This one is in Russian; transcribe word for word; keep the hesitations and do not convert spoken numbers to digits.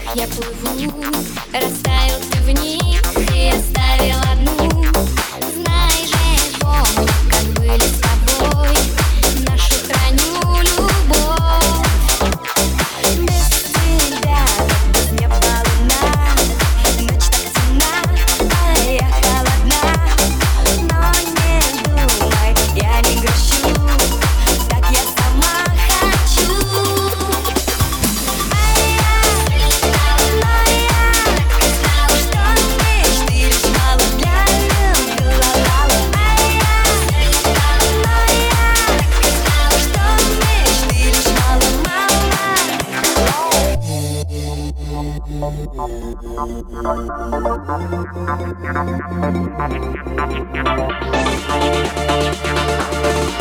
Я плыву, растаял ты в них и оставил одну. Знай же, помню, как были с тобой, нашу храню любовь. Без тебя без неба луна, ночь так темна, а я холодна. Но не думай, я не грущу, так я сама хочу. Thank you.